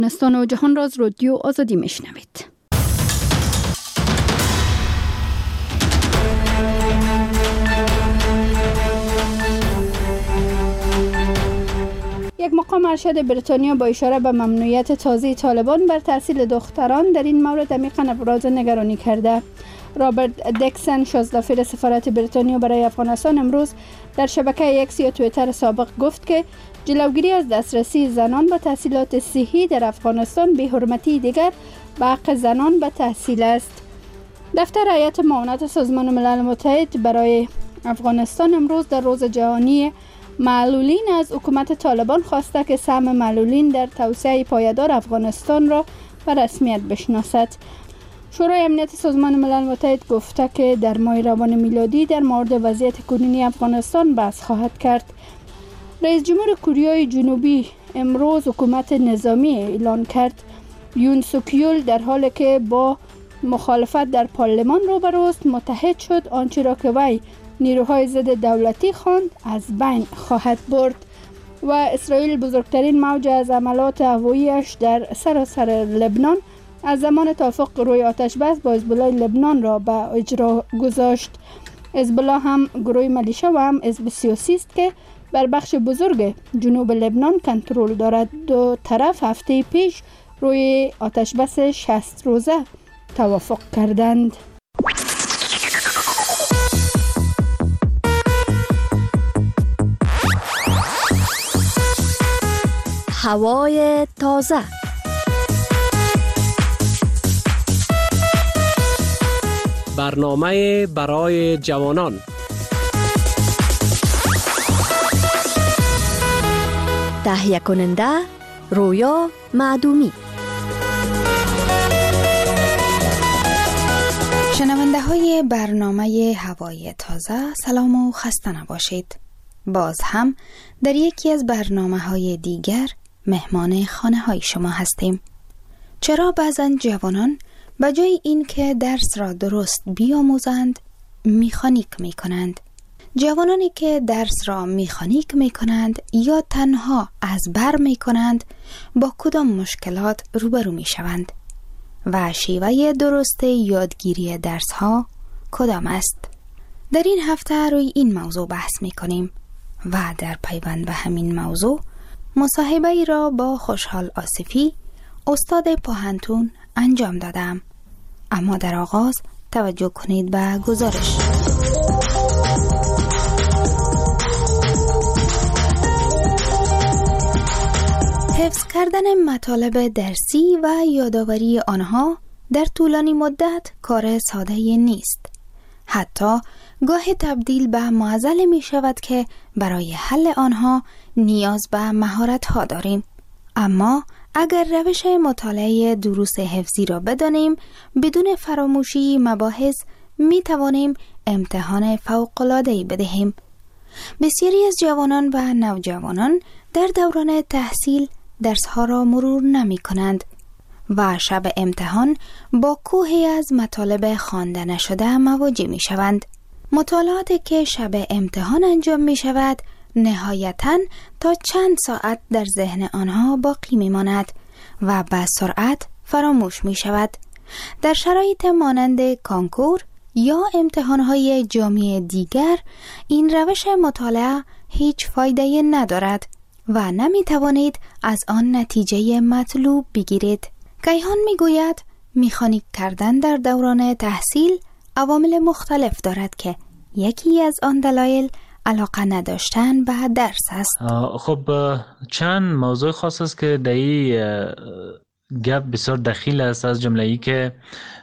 افغانستان و جهان راز رادیو آزادی میشنوید. یک مقام ارشد بریتانیا با اشاره به ممنوعیت تازه طالبان بر تحصیل دختران در این مورد عمیقاً ابراز نگرانی کرده. رابرت دکسن، شازدافیر سفارت بریتانیا برای افغانستان، امروز در شبکه اکس یا توییتر سابق گفت که جلوگیری از دسترسی زنان به تحصیلات صحی در افغانستان بی‌حرمتی دیگر به حق زنان به تحصیل است. دفتر هیئت معاونت سازمان ملل متحد برای افغانستان امروز در روز جهانی معلولین از حکومت طالبان خواسته که سهم معلولین در توسعه پایدار افغانستان را به رسمیت بشناسد. شورای امنیت سازمان ملل متحد گفته که در ماه روان میلادی در مورد وضعیت کنونی افغانستان بحث خواهد کرد. رئیس جمهور کره جنوبی امروز حکومت نظامی اعلان کرد. یون سوک یول در حالی که با مخالفت در پارلمان روبروست متحد شد، آنچه را که وی نیروهای ضد دولتی خواند از بین خواهد برد. و اسرائیل بزرگترین موج از حملات هوایی‌اش در سراسر لبنان از زمان توافق روی آتش بس با حزب الله لبنان را به اجرا گذاشت. حزب الله هم گروه ملیشه و هم حزب سیاسی است که بر بخش بزرگ جنوب لبنان کنترل دارد. دو طرف هفته پیش روی آتش بس 60 روزه توافق کردند. هوای تازه. برنامه برای جوانان. تهیه کننده رویا معدومی. شنونده های برنامه هوای تازه، سلام و خسته نباشید. باز هم در یکی از برنامه های دیگر مهمان خانه های شما هستیم. چرا بعضا جوانان به جای این که درس را درست بیاموزند میخانیک می کنند؟ جوانانی که درس را میخانیک می کنند یا تنها از بر می کنند با کدام مشکلات روبرو می شوند؟ و شیوه درست یادگیری درس ها کدام است؟ در این هفته روی این موضوع بحث می کنیم و در پیوند به همین موضوع مصاحبه ای را با خوشحال آصفی، استاد پاهنتون انجام دادم. اما در آغاز توجه کنید به گزارش. حفظ کردن مطالب درسی و یادآوری آنها در طولانی مدت کار ساده نیست. حتی گاه تبدیل به معضل می شود که برای حل آنها نیاز به مهارت ها داریم. اما اگر روش مطالعه دروس حفظی را بدانیم، بدون فراموشی مباحث می توانیم امتحان فوق‌العاده‌ای بدهیم. بسیاری از جوانان و نوجوانان در دوران تحصیل درس‌ها را مرور نمی کنند و شب امتحان با کوهی از مطالب خوانده نشده مواجه می شوند. مطالعاتی که شب امتحان انجام می شود نهایتاً تا چند ساعت در ذهن آنها باقی می ماند و به سرعت فراموش می شود. در شرایط مانند کانکور یا امتحانهای جامعه دیگر این روش مطالعه هیچ فایده ندارد و نمی توانید از آن نتیجه مطلوب بگیرید. کیهان می گوید مکانیک کردن در دوران تحصیل عوامل مختلف دارد که یکی از آن دلایل علاقه نداشتن به درس است. خب چند موضوع خاص است که در این گپ بسیار دخیل است، از جمله ای که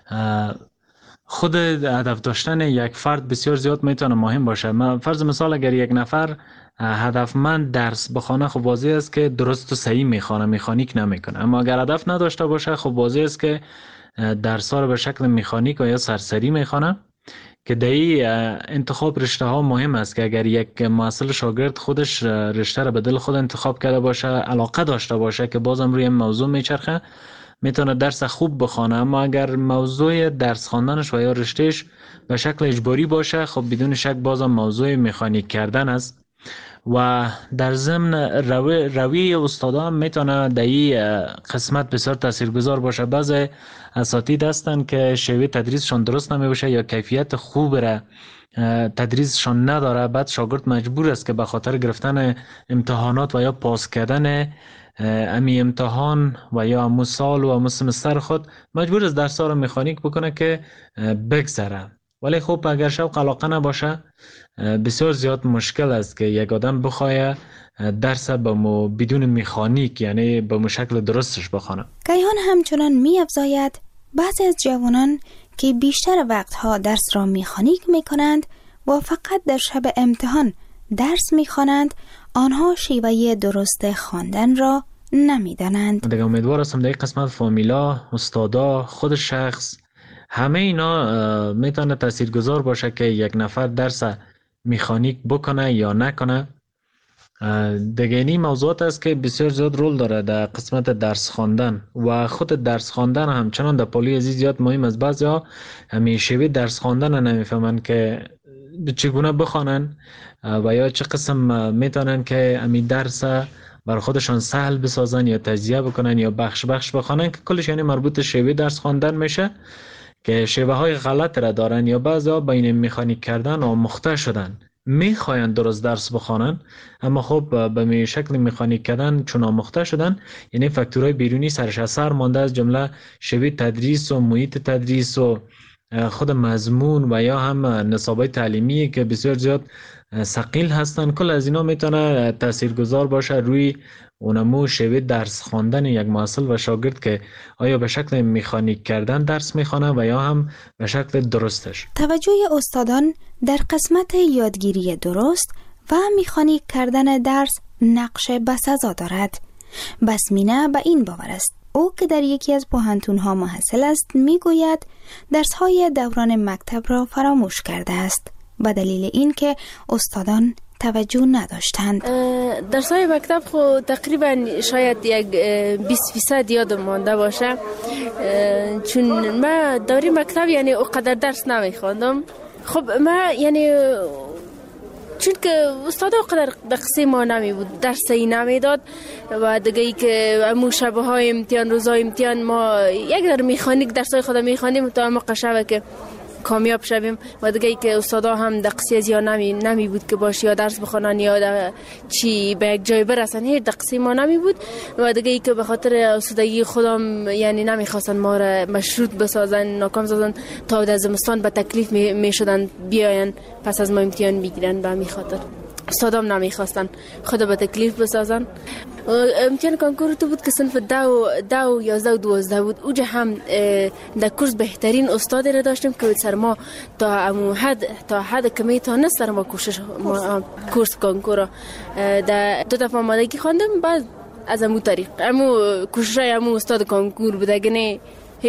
خود هدف داشتن یک فرد بسیار زیاد میتونه مهم باشه. فرض مثال اگر یک نفر هدفمند درس بخونه، خب واضح است که درست و صحیح میخونه، مکانیک نمیکنه. اما اگر هدف نداشته باشه، خب واضح است که درس ها رو به شکل مکانیک و یا سرسری میخونه، که در این انتخاب رشته ها مهم است که اگر یک محصل شاگرد خودش رشته رو به دل خود انتخاب کرده باشه، علاقه داشته باشه که بازم روی موضوع میچرخه، میتونه درس خوب بخونه. اما اگر موضوع درس خواندنش و یا رشتهش به شکل اجباری باشه، خب بدون شک بازم موضوع مکانیک کردن است و در ضمن روی استادا هم میتونه در این قسمت بسیار تاثیرگذار باشه. بعضی اساتید هستن که شیوه تدریسشان درست نمی باشه یا کیفیت خوب را تدریسشان نداره، بعد شاگرد مجبور است که به خاطر گرفتن امتحانات و یا پاس کردن امی امتحان و یا امو سال و امو سمستر خود مجبور است درس ها را مکانیک بکنه که بگذره. ولی خب اگر شوق علاقه نباشه بسیار زیاد مشکل است که یک آدم بخواه درس بدون مکانیک، یعنی به شکل درستش بخونه. کیهان همچنان می افزاید بعضی از جوانان که بیشتر وقتها درس را مکانیک می کنند و فقط در شب امتحان درس می خوانند، آنها شیوه درست خواندن را نمی دانند. دیگه امیدوار هستم در این قسمت فامیلا، استادا، خود شخص، همه اینا میتونه تاثیرگذار باشه که یک نفر درس مکانیک بکنه یا نکنه. دیگه این موضوعات است که بسیار زیاد رول داره در قسمت درس خواندن و خود درس خواندن همچنان در پالی ازی زیاد مهم است. بعضیا همیشه درس خواندن نمیفهمن که چگونه بخوانن و یا چه قسم میتونن که امی درس بر خودشان سهل بسازن یا تجزیه بکنن یا بخش بخوانن که کلش یعنی مربوط شیوه درس خواندن میشه که شیوه های غلط را دارن یا بعضیا بین مکانیک کردن آموخته شدن، میخواین درست درس بخوانن اما خب به شکل مکانیک کردن چون آموخته شدن، یعنی فاکتورهای بیرونی سرش اثر مانده، از جمله شیوه تدریس و محیط تدریس و خود مضمون و یا هم نصابای تعلیمی که بسیار زیاد ثقیل هستن. کل از اینا میتونه تاثیرگذار باشه روی اونمو شیوه درس خواندن یک محصل و شاگرد که آیا به شکل مکانیک کردن درس میخوانه و یا هم به شکل درستش. توجه استادان در قسمت یادگیری درست و مکانیک کردن درس نقش بسزا دارد. بسمینه به این باور است. او که در یکی از پوهنتون‌ها محصل است میگوید درس‌های دوران مکتب را فراموش کرده است به دلیل اینکه استادان توجه نداشتند. درس‌های مکتب خو تقریبا شاید یک 20% یادم مانده باشه، چون من دوره مکتب یعنی اونقدر درس نمیخواندم. خب من یعنی چون که استاد اونقدر دقیقه ما نمی بود، درسی نمیداد و دیگه ای که امو شبه های امتحان، روزهای امتحان ما یک در میخانیک درسای خود میخوانیم تا موقع شبه که کامیاب شویم و دیگه ای که استادا هم دقیقی از یا نمی بود که باشه یا درس بخونن یا چی به یک جای برسن، هیچ دقیقی ما نمی بود و دیگه ای که به خاطر استادگی خودم یعنی نمیخواستن ما را مشروط بسازن، ناکام سازن تا در زمستان به تکلیف می شدن بیاین پس از ما امتحان بگیرن. به همین خاطر استادام نمیخواستن خود به تکلیف بسازن. امتحان کنکور تو بود که صنف 10 و 11 و 12 بود. اوجا هم در کورس بهترین استاد را داشتیم که سر ما تا حد که میتونه سر ما کورس کنکور در 2 دفعه آمادگی خواندم. بعد از امو طریق کوششای امو استاد کنکور بوده گنه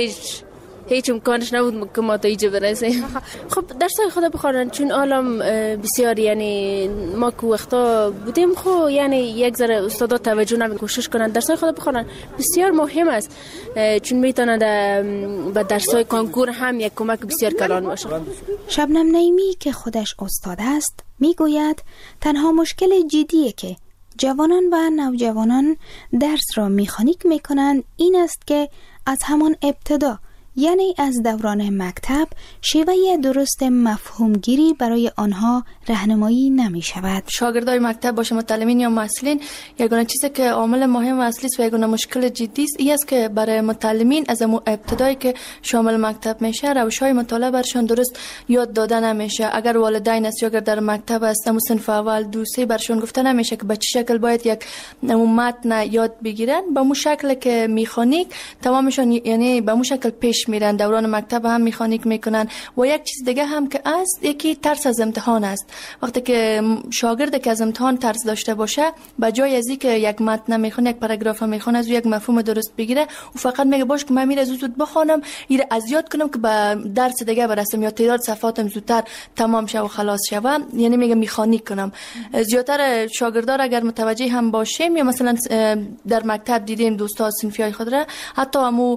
هیچ امکانش نبود که ما تا اینجا برسیم. خب درسای خود بخوانن چون عالم بسیار یعنی ما که وقتا بودیم خب یعنی یک ذره استادا توجه نمی کوشش کنن درسای خود بخوانن بسیار مهم است، چون میتونه به درسای کنکور هم یک کمک بسیار کلان باشه. شبنم نعیمی که خودش استاد است میگوید تنها مشکل جدیه که جوانان و نوجوانان درس را مکانیک میکنند این است که از همان ابتدا یعنی از دوران مکتب شیوه درست مفهومگیری برای آنها راهنمایی نمی شود. شاگردای مکتب باشه متعلمین یا محصلین یگانه چیزی که عامل مهم و اصلی است و یگانه مشکل جدی است این است که برای متعلمین از ابتدایی که شامل مکتب میشه روش‌های مطالعه برشان درست یاد داده نمیشه. اگر والدین است یا اگر در مکتب است صنف اول 2 3 برشان گفته نمیشه که به چه شکل باید یک متن یاد بگیرن، به مو شکل که مکانیک تمامشون یعنی به مو شکل پیش میرن. دوران مکتب هم مکانیک میکنن و یک چیز دیگه هم که است یکی ترس از امتحان است. وقتی که شاگرد که از امتحان ترس داشته باشه به جای از اینکه یک متن میخونه یک پاراگراف میخونه از یک مفهوم درست بگیره و فقط میگه باش که من میره زود بخونم ایره از یاد کنم که به درس دیگه برسم یا تعداد صفحاتم زودتر تمام شه و خلاص شه، یعنی میگه مکانیک کنم. زیاتر شاگردار اگر متوجه هم باشیم یا مثلا در مکتب دیدیم دوستا صنفیای خود را حتی همو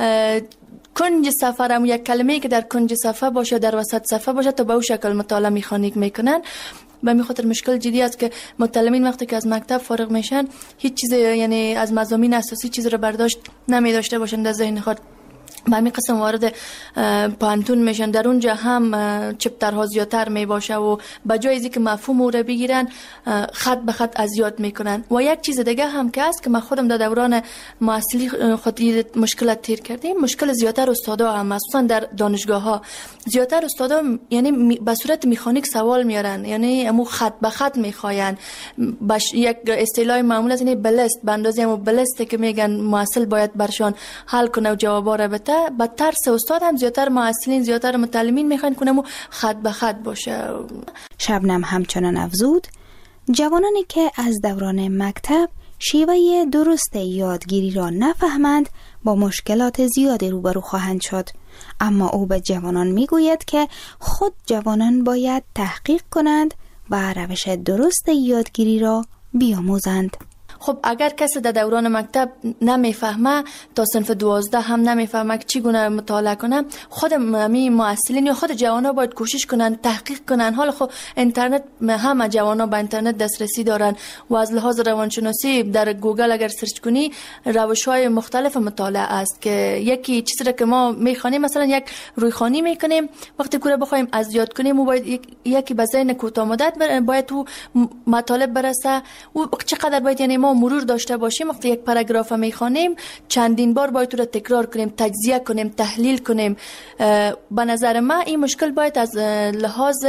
کنج صفحه هم یک کلمه‌ای که در کنج صفحه باشه در وسط صفحه باشه تا به اون شکل مطالعه مکانیک میکنن به خاطر مشکل جدی است که متعلمین وقتی که از مکتب فارغ میشن هیچ چیز یعنی از مضامین اساسی چیز رو برداشت نمی داشته باشن در ذهن خود. به همین قسم وارد پانتون میشن، در اونجا هم چپترها زیادتر می باشه و به جای اینکه مفهوم او رو بگیرن خط به خط اذیت میکنن. و یک چیز دیگه هم که است که من خودم در دوران محصلی خود مشکلات تیر کردیم، مشکل زیادتر استادا هم مخصوصا در دانشگاه ها زیادتر استادا یعنی به صورت مکانیک سوال میارن، یعنی امو خط به خط میخواین. یک اصطلاح معمول است یعنی بلست، به اندازه امو بلست که میگن محصل باید برشان حل کنه و جوابا رو بده. با ترس استاد هم زیادتر محصلین زیادتر متعلمین میخوان کنم و خط به خط باشه. شبنم همچنان افزود جوانانی که از دوران مکتب شیوه درست یادگیری را نفهمند با مشکلات زیادی روبرو خواهند شد، اما او به جوانان میگوید که خود جوانان باید تحقیق کنند و روش درست یادگیری را بیاموزند. خب اگر کسی در دوران مکتب نمیفهمه تا صنف 12 هم نمیفهمه که چگونه مطالعه کنه، خود همین محصلین یا خود جوانا باید کوشش کنن تحقیق کنن. حالا خب اینترنت همه جوانا به اینترنت دسترسی دارن و از لحاظ روانشناسی در گوگل اگر سرچ کنی روش‌های مختلف مطالعه است که یکی چیزی را که ما میخوانیم مثلا یک رویخوانی میکنیم، وقتی کوره بخوایم از یاد کنیم و باید یکی به ذهن کوتاه مدت باید تو مطالب برسه و چقدر باید یعنی ما مرور داشته باشیم. وقتی یک پاراگراف میخوانیم چندین بار باید تو را تکرار کنیم، تجزیه کنیم، تحلیل کنیم. به نظر من این مشکل باید از لحاظ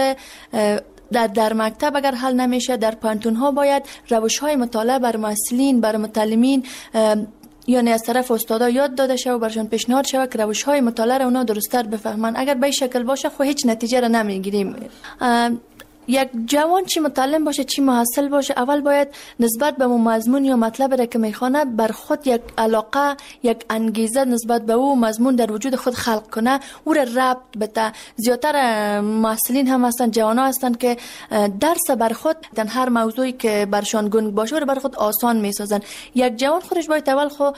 در مکتب اگر حل نمیشه، در پانتون ها باید روش های مطالعه بر محصلین بر متعلمین یعنی از طرف استادا یاد داده شود و برشان پیشنهاد شود که روش های مطالعه را اونا درست‌تر بفهمن. اگر به این شکل باشه خب هیچ نتیجه را نمیگیریم. یک جوان چی متعلم باشه چی محصل باشه، اول باید نسبت به مضمون یا مطلب را که میخوانه بر خود یک علاقه، یک انگیزه نسبت به او مضمون در وجود خود خلق کنه، او را ربط بده. زیادتر محصلین هم هستن، جوانا هستن که درس بر خود در هر موضوعی که برشان گنگ باشه رو بر خود آسان میسازن. یک جوان خودش باید اول خود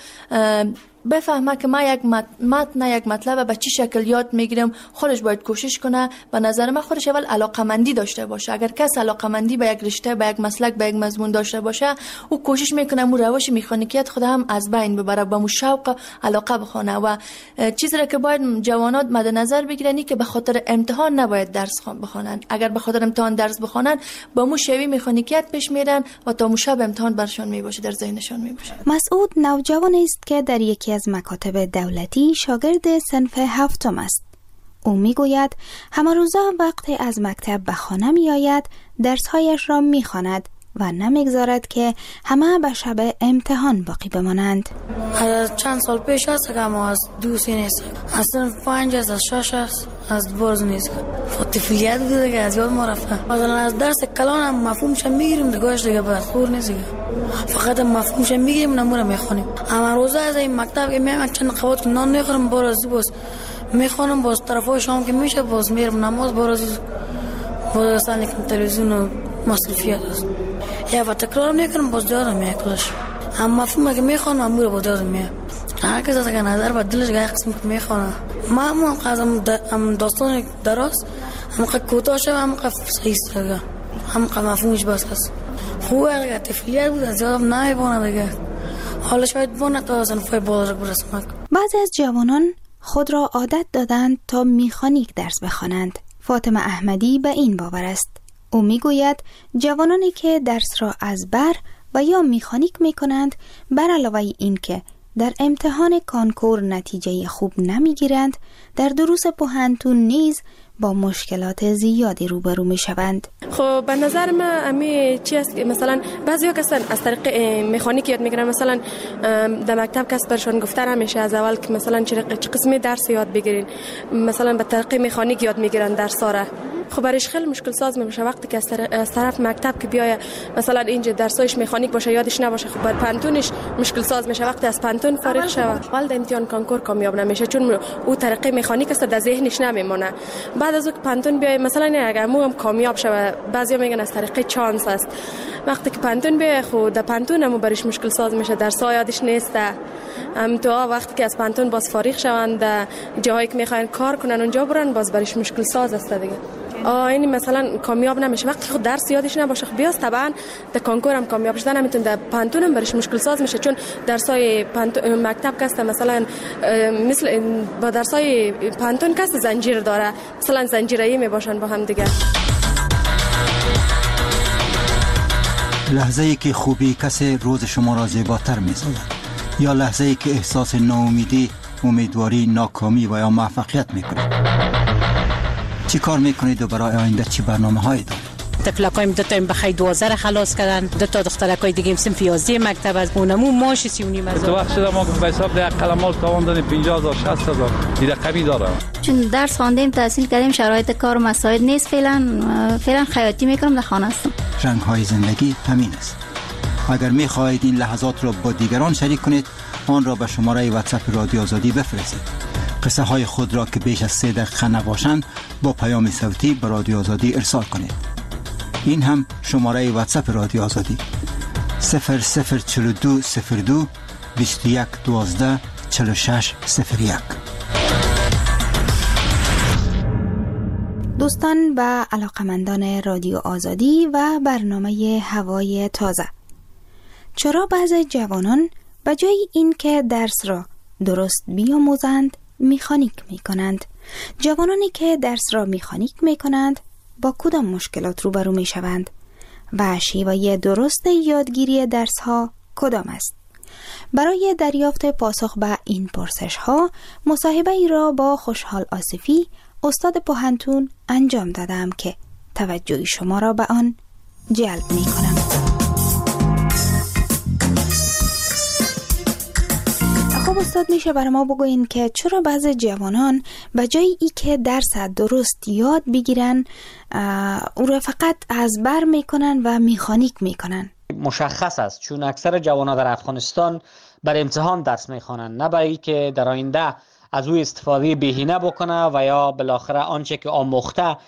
بفهمه که ما یک متن یک مطلب به چی شکل یاد میگیرم، خودش باید کوشش کنه. به نظر من خودش اول علاقمندی داشته باشه. اگر کس علاقمندی به یک رشته، به یک مسلک، به یک مضمون داشته باشه، او کوشش میکنه مو روش مکانیکیت خود هم از بین ببره، با مو شوق علاقه بخونه. و چیزی را که باید جوانات مد نظر بگیرن که به خاطر امتحان نباید درس بخونن. اگر به خاطر امتحان درس بخونن با مو شوی مکانیکیت پیش میرن و تا مو شب امتحان برشان میباشه، در ذهنشان میباشه. مسعود نوجوانی است که در یکی از مکاتب دولتی شاگرد صنف 7 است. او میگوید همه روزا وقتی از مکتب به خانه می آید درسهایش را می خواند و نمیگذارد که همه به شب امتحان باقی بمانند. از چند سال پیش است که ما از دوستی نیست، از صنف 5 است، از 6 است، از برز نیست. طفولیت بوده که از یاد ما رفته. مثلا از درس کلان هم مفهومش میگیریم دیگهش دیگه خور نیست، فقط مفهومش میگیریم نمونه میخونیم. اما روزا از این مکتب که میام چند قوت نان میخورم باز میخونم، باز طرفای شام که میشه باز میرم نماز، باز اصلا تلویزیون و مصرفیات است. یا و تکرار میکنم باز یادم میاد کلش. اما مفهوم که میخونم امور با یادم میاد. هر کس از نظر با دلش گاهی قسم که میخونه. ما هم داستان دراز هم کوتاه شد هم صحیح است، هم مفهومش بس است. خوبه اگه طفولیت بود از یادم نمیبونه دیگه. حالا شاید بونه تا صنفای بالا برسم. بعضی از جوانان خود را عادت دادند تا مکانیک درس بخوانند. فاطمه احمدی به این باور است. او میگوید جوانانی که درس را از بر و یا مکانیک میکنند، بر علاوه این که در امتحان کانکور نتیجه خوب نمیگیرند، در دروس پوهنتون نیز با مشکلات زیادی روبرو می شوند. خب به نظر من امی چی است که مثلا بعضیا کسان از طریق مکانیک یاد میگیرن، مثلا در مکتب کس برشون گفته نمیشه از اول که مثلا چه قسمی درس یاد بگیرین، مثلا به طریق مکانیک یاد میگیرن درس‌ها را. خب برایش خیلی مشکل ساز میشه وقتی که از طرف مکتب که بیای مثلا اینجا درسایش مکانیک باشه یادش نباشه، خب بر پانتونش مشکل ساز میشه وقتی از پانتون فارغ شه. اول امتحان کانکور کامیاب نمیشه چون او طریق مکانیک است در ذهنش نمیمونه. بعد از اون پانتون بیای مثلا اگر مو هم کامیاب شه، بعضیا میگن از طریق چانس است. وقتی که پانتون بیای خود در پانتون هم برایش مشکل ساز میشه، درس‌ها یادش نیست. تو وقتی که از پانتون باز فارغ شوند جایی که میخواین کار کنن اونجا برن، باز برایش مشکل ساز است دیگه. این مثلا کامیاب نمیشه وقتی خود درس یادش نباشه. خب بیاست طبعا در کنکور هم کامیاب شدن نمیتونه، در پانتون هم برش مشکل ساز میشه، چون درسای مکتب کسته مثلا مثل با درسای پانتون کسته زنجیر داره، مثلا زنجیره‌ای میباشن با هم دیگه. لحظه ای که خوبی کسی روز شما را زیباتر می‌سازد یا لحظه ای که احساس ناامیدی، امیدواری، ناکامی و یا موفقیت میکنید؟ چی کار میکنید و برای آینده چی برنامه‌هایی دارید؟ تفلکایم دو تا بخای 12 خلاص کردن، دو تا دخترکای دیگه صنف 11 مکتب از اونمو ماش 39 هزار. تو وقت شده ما به حساب ده قلمال تاوان دادیم 50000 60000 دیگه رقمی داره. چون درس خواندیم تحصیل کردیم شرایط کار مساعد نیست، فعلا خیاطی میکنم در خانه هستم. رنگ های زندگی همین است. اگر میخواهید این لحظات را با دیگران شریک کنید، آن را به شماره واتساپ رادیو آزادی بفرستید. قصه های خود را که بیش از 3 دقیقه نباشند با پیام صوتی به رادیو آزادی ارسال کنید. این هم شماره واتساپ رادیو آزادی 004202 21 12 46 01. دوستان و علاقمندان رادیو آزادی و برنامه هوای تازه، چرا بعضی جوانان به جای این که درس را درست بیاموزند میخانیک میکنند؟ جوانانی که درس را میخانیک میکنند با کدام مشکلات روبرو میشوند و شیوه درست یادگیری درس ها کدام است؟ برای دریافت پاسخ به این پرسش ها مصاحبه ای را با خوشحال آصفی استاد پوهنتون انجام دادم که توجه شما را به آن جلب می کنم. خب استاد، میشه برای ما بگوین که چرا بعضی جوانان به جای ای که درس درست یاد بگیرن او را فقط از بر میکنن و میخانیک میکنن؟ مشخص است، چون اکثر جوانان در افغانستان بر امتحان درس میخوانند، نه برای که در آینده از او استفاده بهینه بکنه و یا بالاخره آنچه که آموخته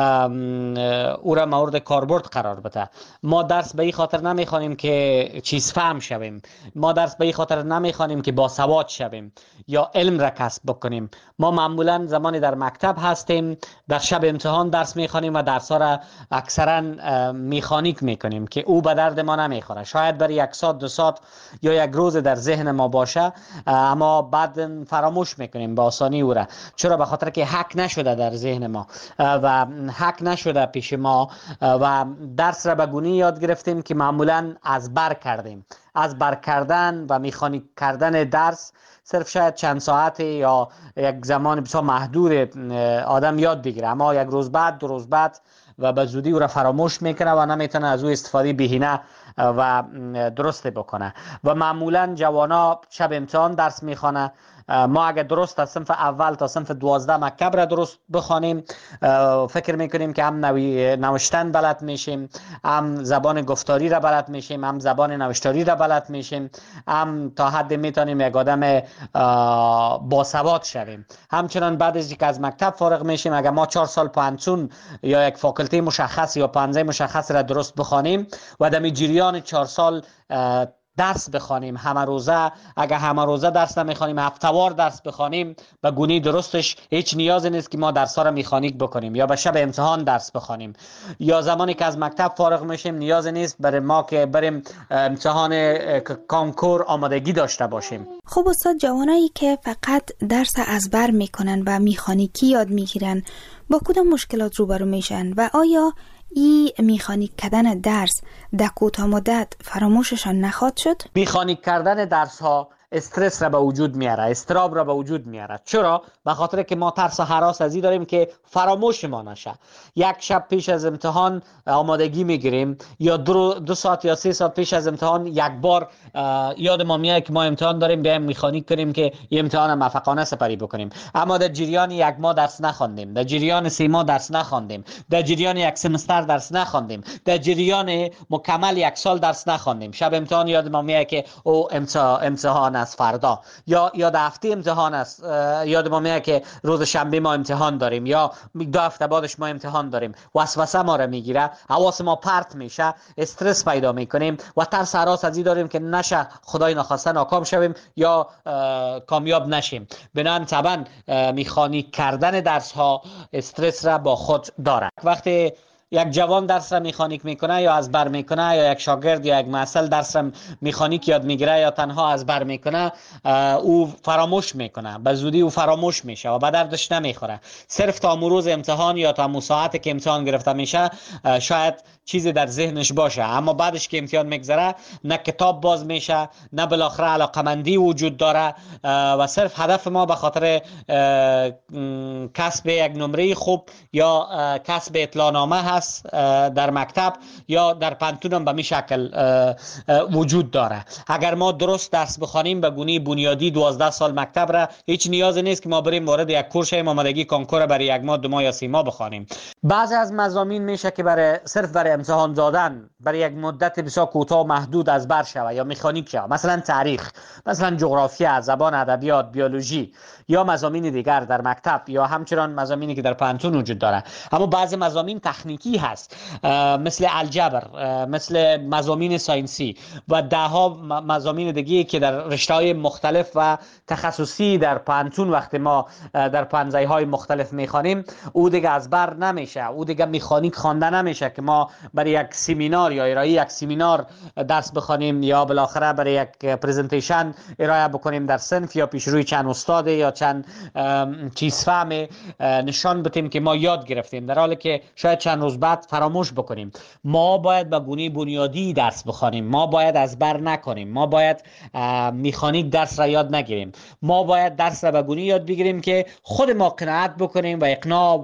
او را مورد کاربرد قرار بده. ما درس به این خاطر نمیخوانیم که چیز فهم شویم، ما درس به این خاطر نمیخوانیم که باسواد شویم یا علم را کسب بکنیم. ما معمولا زمانی در مکتب هستیم در شب امتحان درس میخوانیم و درس ها را اکثرا میخانیک میکنیم که او به درد ما نمیخوره. شاید برای 1 ساعت 2 ساعت یا 1 روز در ذهن ما باشه، اما بعد فراموش میکنیم به آسانی او را. چرا؟ به خاطر که حک نشده در ذهن ما و حک نشده پیش ما و درس را به گونه‌ای یاد گرفتیم که معمولا از بر کردیم. از بر کردن و میخانیک کردن درس صرف شاید چند ساعت یا یک زمان بسیار محدود آدم یاد بگیره، اما 1 روز بعد 2 روز بعد و به زودی او را فراموش میکنه و نمیتونه از او استفاده بهینه و درست بکنه. و معمولا جوانا شب امتحان درس میخوانه. ما اگر درست از صنف اول تا صنف 12 مکتب را درست بخوانیم، فکر میکنیم که هم نوشتن بلد میشیم، هم زبان گفتاری را بلد میشیم، هم زبان نوشتاری را بلد میشیم، هم تا حد میتونیم یک آدم باسواد شویم. همچنان بعد از اینکه از مکتب فارغ میشیم، اگر ما 4 سال پانتون یا یک فاکولته مشخص یا پانزه مشخص را درست بخوانیم و در جریان 4 سال درس بخوانیم همه روزه، اگر همه روزه درس نمیخوانیم، هفته‌وار درس بخوانیم، به گونه درستش هیچ نیازی نیست که ما درس‌ها را میخانیک بکنیم یا به شب امتحان درس بخوانیم. یا زمانی که از مکتب فارغ میشیم نیازی نیست برای ما که بریم امتحان کنکور آمادگی داشته باشیم. خب استاد، جوانایی که فقط درس از بر میکنن و میخانیکی یاد میگیرن با کدام مشکلات روبرو میشن و آیا ای میخانیک کردن درس در کوتاه مدت فراموششان نخواهد شد؟ میخانیک کردن درس ها استرس را به وجود میاره، استراب را به وجود میاره. چرا؟ به خاطر که ما ترس و هراس از این داریم که فراموش ما نشه. 1 شب پیش از امتحان آمادگی میگیریم یا 2 ساعت یا 3 ساعت پیش از امتحان 1 بار یاد ما میاد که ما امتحان داریم، بیایم میخانیک کنیم که این امتحان موفقانه سپری بکنیم. اما در جریان 1 ماه درس نخواندیم، در جریان 3 ماه درس نخواندیم، در جریان 1 سمستر درس نخواندیم، در جریان مکمل 1 سال درس نخواندیم. شب امتحان یاد ما میاد که او امتحان از فردا، یا هفته امتحان است، یاد ما میاد که روز شنبه ما امتحان داریم یا 2 هفته بعدش ما امتحان داریم، وسوسه ما را میگیره، حواس ما پرت میشه، استرس پیدا میکنیم و ترس هراس از این داریم که نشه خدای نخواسته ناکام شویم یا کامیاب نشیم. بنابراین طبعا مکانیک کردن درس ها استرس را با خود داره. وقتی یک جوان درس را مکانیک میکنه یا از بر میکنه، یا یک شاگرد یا یک محصل درس را مکانیک یاد میگیره یا تنها از بر میکنه، او فراموش میکنه، به زودی او فراموش میشه و به دردش نمیخوره. صرف تا روز امتحان یا تا ساعتی که امتحان گرفته میشه شاید چیزی در ذهنش باشه، اما بعدش که امتحان میگذره نه کتاب باز میشه، نه بالاخره علاقمندی وجود داره و صرف هدف ما به خاطر کسب یک نمره خوب یا کسب اطلاعنامه هست در مکتب یا در پانتون هم به می شکل وجود داره. اگر ما درست درس بخوانیم به گونه بنیادی 12 سال مکتب را، هیچ نیازی نیست که ما بریم وارد یک کورس آمادگی کنکور برای 1 ماه 2 ماه یا 3 ماه بخوانیم. بعضی از مضامین میشه که صرف برای امتحان دادن برای یک مدت بسیار کوتاه و محدود از بر شود یا مکانیک شود، مثلا تاریخ، مثلا جغرافیا، زبان، ادبیات، بیولوژی یا مضامین دیگر در مکتب یا همچنان مضامینی که در پانتون وجود داره. اما بعضی مضامین تکنیکی هست، مثل الجبر، مثل مضامین ساینسی و دهها مضامین دیگه که در رشته‌های مختلف و تخصصی در پانتون وقتی ما در پانزه‌های مختلف میخوانیم او دیگه از بر نمیشه، او دیگه مکانیک خوانده نمیشه که ما برای یک سمینار یا ارائه یک سمینار درس بخوانیم یا بالاخره برای یک پرزنتیشن ارائه بکنیم در صنف یا پیش روی چند استاد یا چند چیز فهم نشان بدیم که ما یاد گرفتیم، در حالی که شاید چند روز بعد فراموش بکنیم. ما باید به گونه بنیادی درس بخوانیم، ما باید از بر نکنیم، ما باید مکانیک درس را یاد نگیریم، ما باید درس را به گونه یاد بگیریم که خود ما قناعت بکنیم و اقناع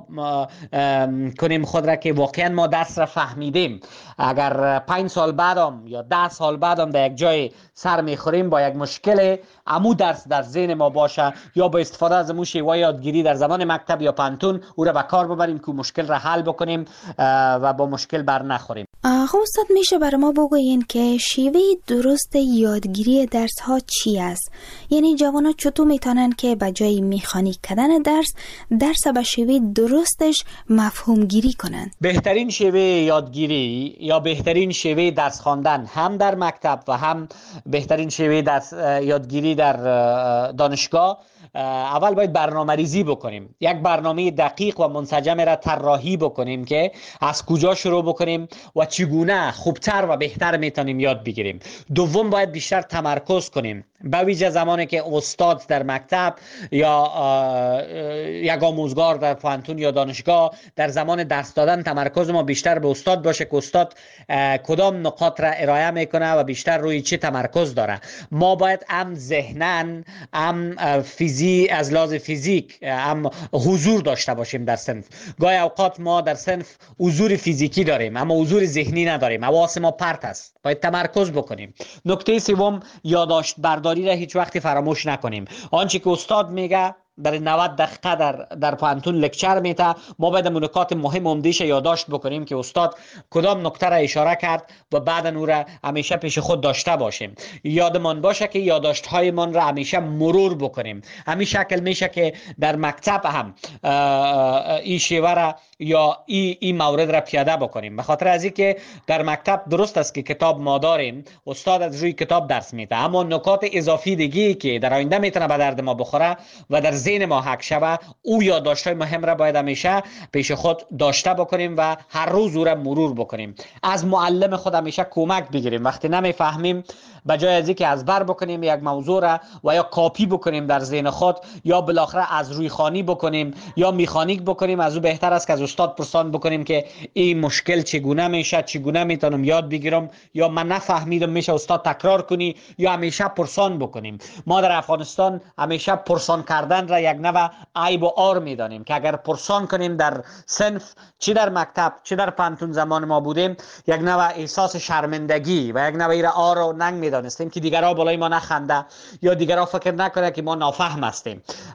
کنیم خود را که واقعا ما درس را فهمیدیم. اگر 5 سال بعدم یا 10 سال بعدم در یک جای سر میخوریم با یک مشکل، امو درس در ذهن ما باشه یا با استفاده از امو شیوه یادگیری در زمان مکتب یا پانتون او را به کار ببریم که مشکل را حل بکنیم و با مشکل بر نخوریم. آقا استاد میشه برای ما بگوین که شیوه درست یادگیری درس ها چی است؟ یعنی جوانا چطور میتونن که به جای مکانیک کردن درس به شیوه درستش مفهوم گیری کنن؟ بهترین شیوه یادگیری یا بهترین شیوه درس خواندن هم در مکتب و هم بهترین شیوه درس یادگیری در دانشگاه، اول باید برنامه ریزی بکنیم، یک برنامه دقیق و منسجم را طراحی بکنیم که از کجا شروع بکنیم و چگونه خوبتر و بهتر میتونیم یاد بگیریم. دوم باید بیشتر تمرکز کنیم، به ویژه زمانی که استاد در مکتب یا یک آموزگار در پانتون یا دانشگاه در زمان درس دادن تمرکز ما بیشتر به استاد باشه که استاد کدام نقاط را ارائه میکنه و بیشتر روی چه تمرکز داره. ما باید هم ذهناً هم از لحاظ فیزیک هم حضور داشته باشیم در صنف. گاهی اوقات ما در صنف حضور فیزیکی داریم اما حضور ذهنی نداریم، حواس ما پرت است، باید تمرکز بکنیم. نکته سوم، یادداشت برداری را هیچ وقتی فراموش نکنیم. آنچه که استاد میگه در 90 دقیقه در پانتون لکچر میته، ما باید نکات مهم عمده‌اش یادداشت بکنیم که استاد کدام نکته را اشاره کرد و بعد اون را همیشه پیش خود داشته باشیم. یادمان باشه که یادداشت هایمان را همیشه مرور بکنیم. همین شکل میشه که در مکتب هم این شیوه را یا این مورد را پیاده بکنیم. به خاطر از اینکه در مکتب درست است که کتاب ما داریم، استاد از روی کتاب درس میده، اما نکات اضافی دیگه که در آینده میتونه به درد ما بخوره و در ذهن ما حک شود، او یادداشت‌های مهم را باید همیشه پیش خود داشته بکنیم و هر روز او را مرور بکنیم. از معلم خود همیشه کمک بگیریم. وقتی نمیفهمیم به جای از اینکه از بر بکنیم یک موضوع را و یا کاپی بکنیم در ذهن خود یا بالاخره از روی خوانی بکنیم یا مکانیک بکنیم، از او بهتر است که از استاد پرسان بکنیم که این مشکل چگونه میشه، چگونه میتونم یاد بگیرم، یا من نفهمیدم میشه استاد تکرار کنی، یا همیشه پرسان بکنیم. ما در افغانستان همیشه پرسان کردن را یک نوع عیب و عار میدانیم که اگر پرسان کنیم در صنف، چه در مکتب چه در پانتون زمان ما بودیم، یک نوع احساس شرمندگی و یک نوع عار و ننگ میدانستیم که دیگرها بالای ما نخنده یا دیگرها فکر نکنه که ما نافهم هستیم.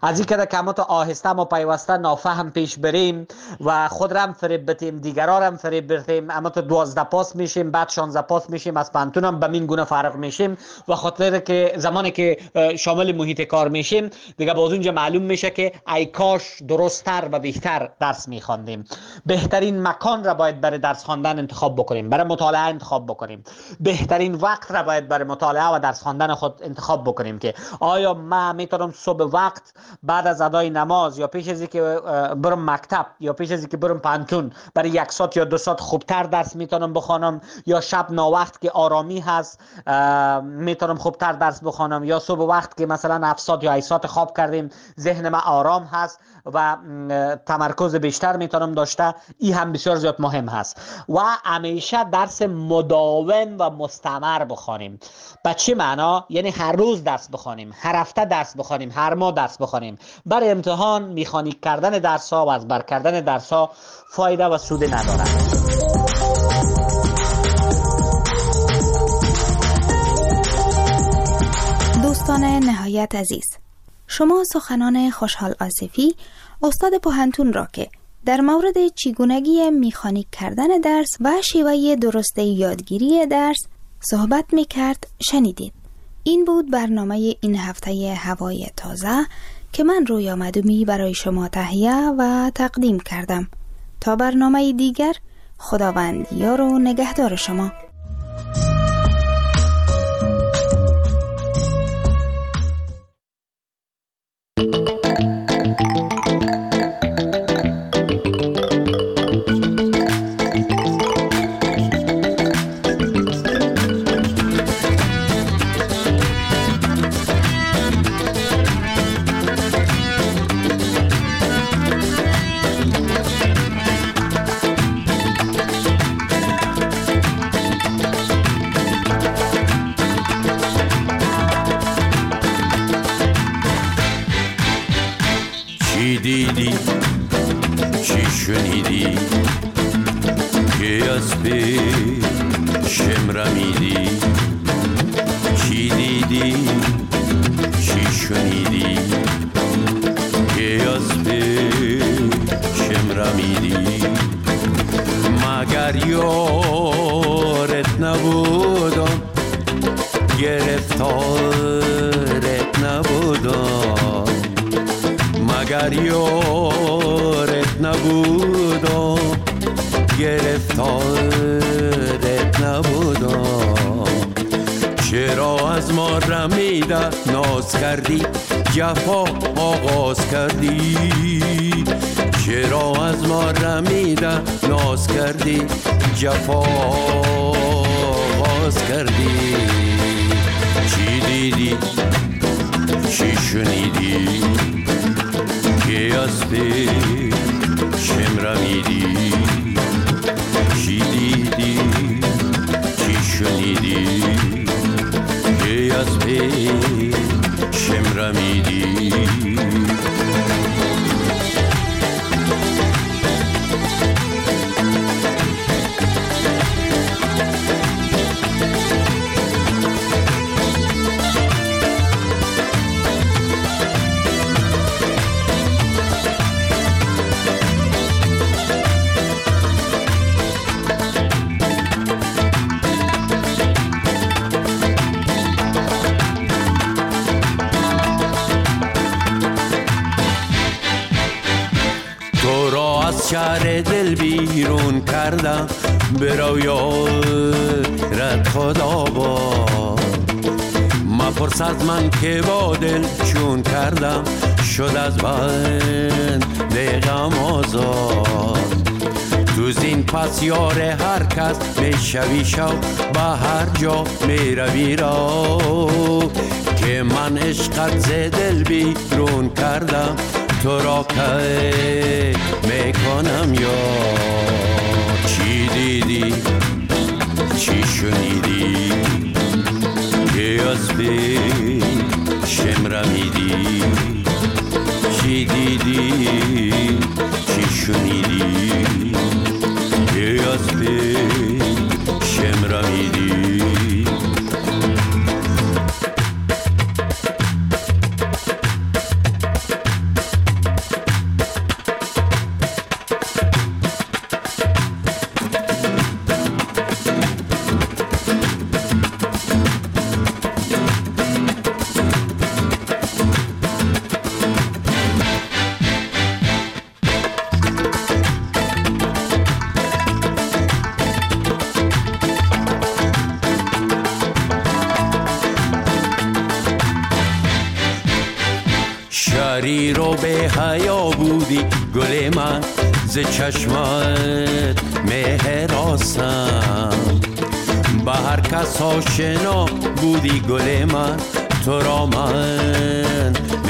از این که کمات آهسته و پیوسته نافهم پیش بریم و خود رم فریب بتیم، دیگران هم فریب برتیم، اما تو 12 پاس میشیم، بعد 16 پاس میشیم، از پانتون هم به این گونه فرق میشیم و خاطر که زمانی که شامل محیط کار میشیم دیگه باز اونجا معلوم میشه که ای کاش درست‌تر و بهتر درس میخواندیم. بهترین مکان را باید برای درس خواندن انتخاب بکنیم، برای مطالعه انتخاب بکنیم. بهترین وقت را باید برای مطالعه و درس خواندن خود انتخاب بکنیم که آیا من میتونم صبح وقت بعد از ادای نماز یا پیش از اینکه برم مکتب یا پیش از اینکه برم پانتون برای 1 ساعت یا 2 ساعت خوبتر درس میتونم بخوانم، یا شب ناوقت که آرامی هست میتونم خوبتر درس بخوانم، یا صبح وقت که مثلا 7 ساعت یا 8 ساعت خواب کردیم ذهن من آرام هست و تمرکز بیشتر میتونم داشته. این هم بسیار زیاد مهم هست و همیشه درس مداوم و مستمر بخوانیم. به چه معنا؟ یعنی هر روز درس بخوانیم، هر هفته درس بخوانیم، هر ماه درس بخوانیم. برای امتحان میخانیک کردن درس ها و از بر کردن درس ها فایده و سود ندارد. دوستان نهایت عزیز، شما سخنان خوشحال آصفی استاد پوهنتون را که در مورد چگونگی مکانیک کردن درس و شیوه درست یادگیری درس صحبت می‌کرد شنیدید. این بود برنامه این هفته هوای تازه که من رویا مدومی برای شما تهیه و تقدیم کردم. تا برنامه دیگر، خداوند یار و نگهدار شما. دیدی چی شنیدی که از پیشم رمیدی؟ چی دیدی چی شنیدی که از پیشم رمیدی؟ مگر یارت نبودم، گرفتارت نبودم، مگر یارت نبودم، گرفتارت نبودم. چرا از ما رمیده ناز کردی، جفا آغاز کردی؟ چرا از ما رمیده ناز کردی، جفا آغاز کردی؟ چی دیدی چی شنیدی که از پیشم رمیدی؟ چی دیدی چی شنیدی که از پیشم رمیدی؟ شهر دل بیرون کردم، برو یارت خدا با مپرس از من که با دل چون کردم، شد از بند غم آزاد. تو زین پس یار هر کس میشوی شو، به هر جا میروی رو که من عشقت ز دل بیرون کردم، تو را که میکنم یار. چی دیدی چی شنیدی که از پیشم رمیدی؟ چی دیدی چی شنیدی که از پیشم رمیدی؟ شریر و به حیا بودی گل من، ز چشمت مهراسم. به هر کس آشنا بودی گل من، تو را من